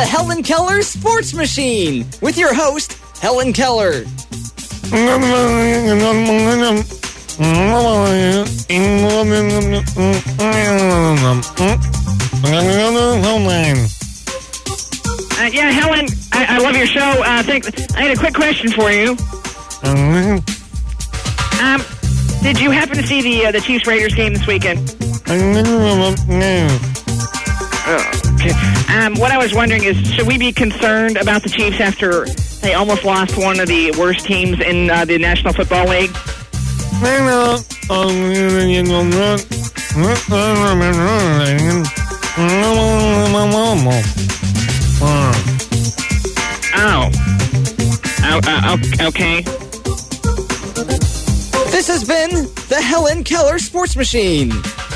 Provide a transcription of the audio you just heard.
the Helen Keller Sports Machine with your host, Helen Keller. Yeah, Helen, I love your show. I had a quick question for you. Did you happen to see the Chiefs-Raiders game this weekend? Okay. What I was wondering is, should we be concerned about the Chiefs after they almost lost one of the worst teams in the National Football League? Okay. This has been the Helen Keller Sports Machine.